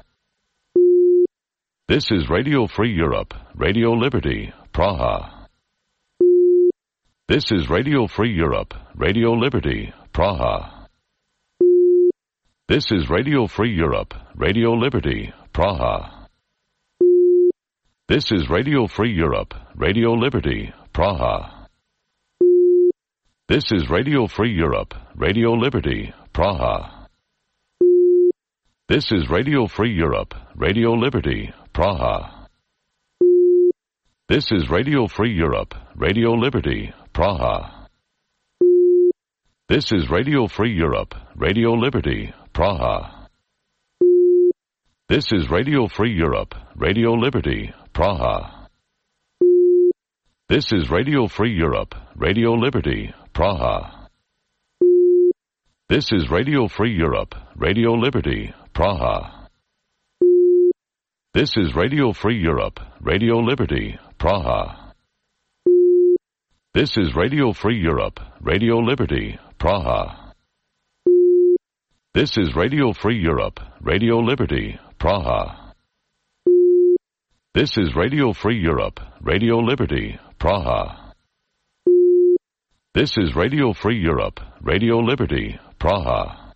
This is Radio Free Europe, Radio Liberty, Praha. This is Radio Free Europe, Radio Liberty, Praha. This is Radio Free Europe, Radio Liberty, Praha. This is Radio Free Europe, Radio Liberty, Praha. This is Radio Free Europe, Radio Liberty, Praha. This is Radio Free Europe, Radio Liberty, Praha. This is Radio Free Europe, Radio Liberty, Praha. This is Radio Free Europe, Radio Liberty, Praha. This is Radio Free Europe, Radio Liberty, Praha. This is Radio Free Europe, Radio Liberty, Praha. This is Radio Free Europe, Radio Liberty, Praha. This is Radio Free Europe, Radio Liberty, Praha. This is Radio Free Europe, Radio Liberty, Praha. This is Radio Free Europe, Radio Liberty, Praha. This is Radio Free Europe, Radio Liberty, Praha. This is Radio Free Europe, Radio Liberty, Praha.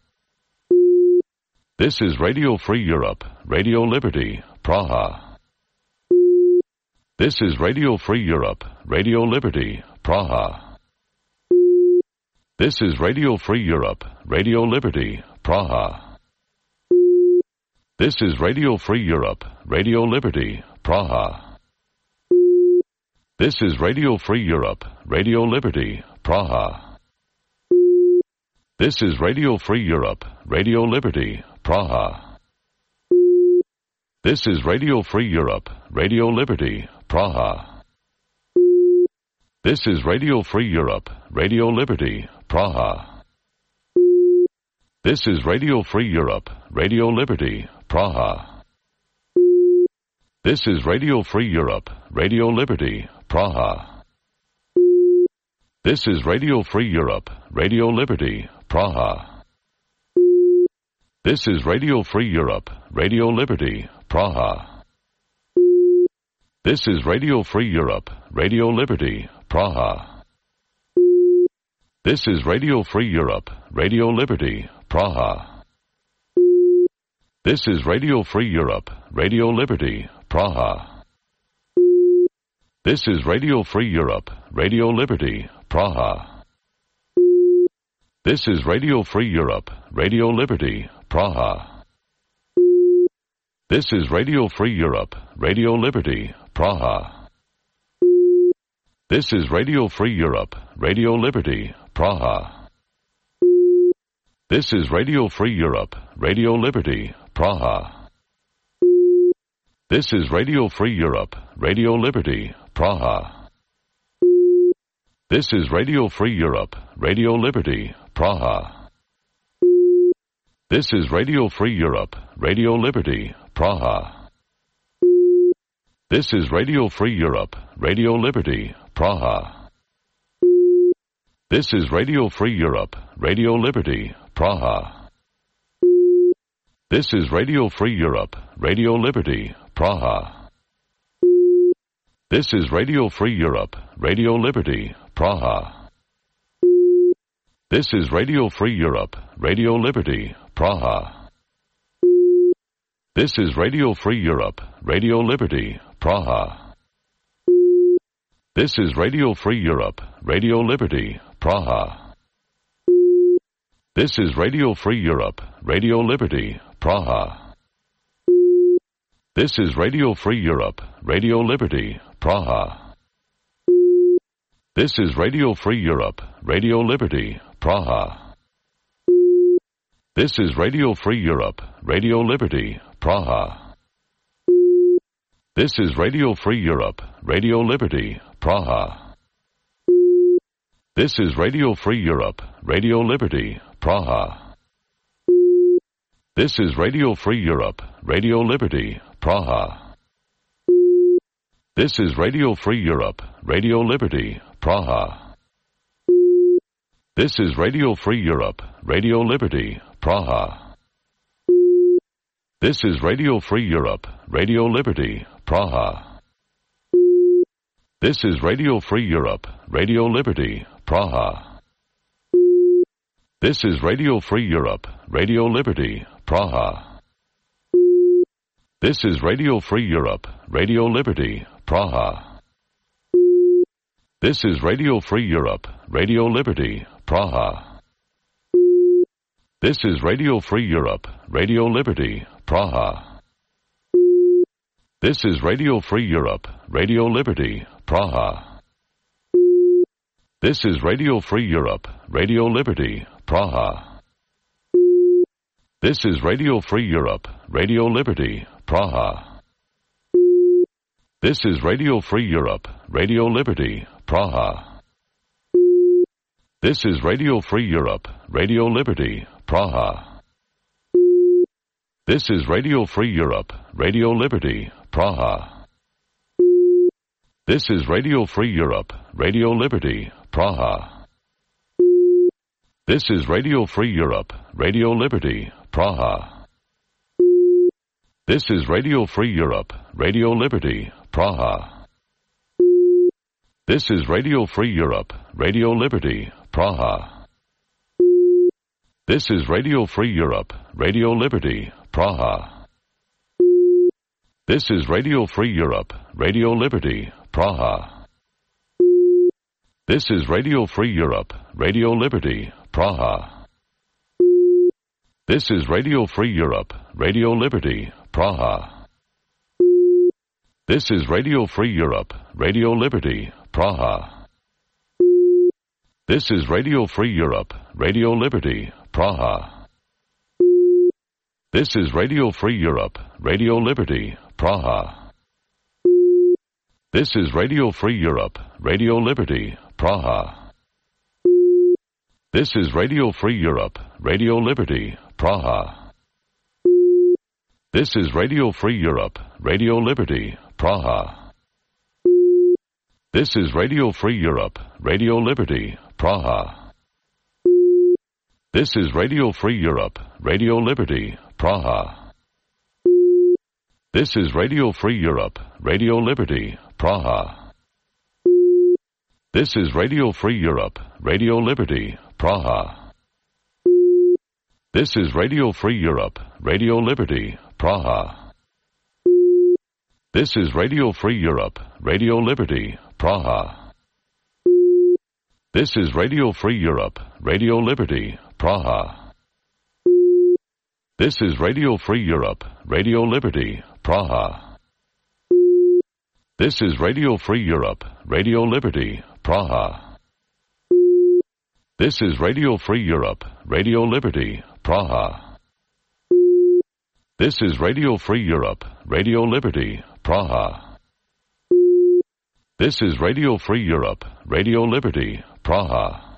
This is Radio Free Europe, Radio Liberty, Praha. This is Radio Free Europe, Radio Liberty, Praha. This is Radio Free Europe, Radio Liberty, Praha. This is Radio Free Europe, Radio Liberty, Praha. This is Radio Free Europe, Radio Liberty, Praha. This is Radio Free Europe, Radio Liberty, Praha. This is Radio Free Europe, Radio Liberty, Praha. This is Radio Free Europe, Radio Liberty, Praha. This is Radio Free Europe, Radio Liberty, Praha. This is Radio Free Europe, Radio Liberty, Praha. This is Radio Free Europe, Radio Liberty, Praha. This is Radio Free Europe, Radio Liberty, Praha. This is Radio Free Europe, Radio Liberty, Praha. This is Radio Free Europe, Radio Liberty, Praha. This is Radio Free Europe, Radio Liberty, Praha. This is Radio Free Europe, Radio Liberty, Praha. This is Radio Free Europe, Radio Liberty, Praha. This is Radio Free Europe, Radio Liberty, Praha. This is Radio Free Europe, Radio Liberty, Praha. This is Radio Free Europe, Radio Liberty, Praha. This is Radio Free Europe, Radio Liberty, Praha. This is Radio Free Europe, Radio Liberty, Praha. This is Radio Free Europe, Radio Liberty, Praha. This is Radio Free Europe, Radio Liberty, Praha. This is Radio Free Europe, Radio Liberty, Praha. This is Radio Free Europe, Radio Liberty, Praha. This is Radio Free Europe, Radio Liberty, Praha. This is Radio Free Europe, Radio Liberty, Praha. This is Radio Free Europe, Radio Liberty, Praha. This is Radio Free Europe, Radio Liberty, Praha. This is Radio Free Europe, Radio Liberty, Praha. This is Radio Free Europe, Radio Liberty, Praha. This is Radio Free Europe, Radio Liberty, Praha. This is Radio Free Europe, Radio Liberty, Praha. This is Radio Free Europe, Radio Liberty, Praha. This is Radio Free Europe, Radio Liberty, Praha. This is Radio Free Europe, Radio Liberty, Praha. This is Radio Free Europe, Radio Liberty, Praha. This is Radio Free Europe, Radio Liberty, Praha. This is Radio Free Europe, Radio Liberty, Praha. This is Radio Free Europe, Radio Liberty, Praha. This is Radio Free Europe, Radio Liberty, Praha. This is Radio Free Europe, Radio Liberty, Praha. This is Radio Free Europe, Radio Liberty, Praha. This is Radio Free Europe, Radio Liberty, Praha. This is Radio Free Europe, Radio Liberty, Praha. This is Radio Free Europe, Radio Liberty, Praha. This is Radio Free Europe, Radio Liberty, Praha. This is Radio Free Europe, Radio Liberty, Praha. This is Radio Free Europe, Radio Liberty, Praha. This is Radio Free Europe, Radio Liberty, Praha. This is Radio Free Europe, Radio Liberty, Praha. This is Radio Free Europe, Radio Liberty, Praha. This is Radio Free Europe, Radio Liberty, Praha. This is Radio Free Europe, Radio Liberty, Praha. This is Radio Free Europe, Radio Liberty, Praha. This is Radio Free Europe, Radio Liberty, Praha. This is Radio Free Europe, Radio Liberty, Praha. This is Radio Free Europe, Radio Liberty, Praha. This is Radio Free Europe, Radio Liberty, Praha. This is Radio Free Europe, Radio Liberty, Praha. This is Radio Free Europe, Radio Liberty, Praha. This is Radio Free Europe, Radio Liberty, Praha. This is Radio Free Europe, Radio Liberty, Praha. This is Radio Free Europe, Radio Liberty, Praha. This is Radio Free Europe, Radio Liberty, Praha. This is Radio Free Europe, Radio Liberty, Praha. This is Radio Free Europe, Radio Liberty, Praha. This is Radio Free Europe, Radio Liberty, Praha. This is Radio Free Europe, Radio Liberty, Praha. This is Radio Free Europe, Radio Liberty, Praha. This is Radio Free Europe, Radio Liberty, Praha. This is Radio Free Europe, Radio Liberty, Praha. This is Radio Free Europe, Radio Liberty, Praha. This is Radio Free Europe, Radio Liberty, Praha. This is Radio Free Europe, Radio Liberty, Praha. This is Radio Free Europe, Radio Liberty, Praha.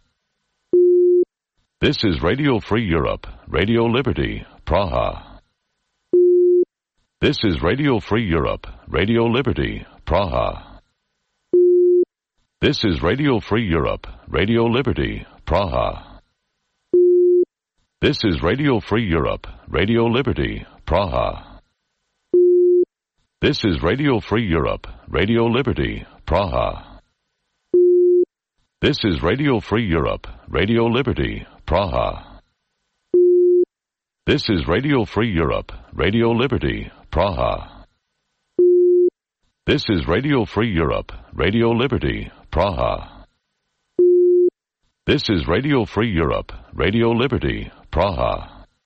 This is Radio Free Europe, Radio Liberty, Praha. This is Radio Free Europe, Radio Liberty, Praha. This is Radio Free Europe, Radio Liberty, Praha. This is Radio Free Europe, Radio Liberty, Praha. This is Radio Free Europe, Radio Liberty, Praha. This is Radio Free Europe, Radio Liberty, Praha. This is Radio Free Europe, Radio Liberty, Praha. This is Radio Free Europe, Radio Liberty, Praha. This is Radio Free Europe, Radio Liberty, Praha.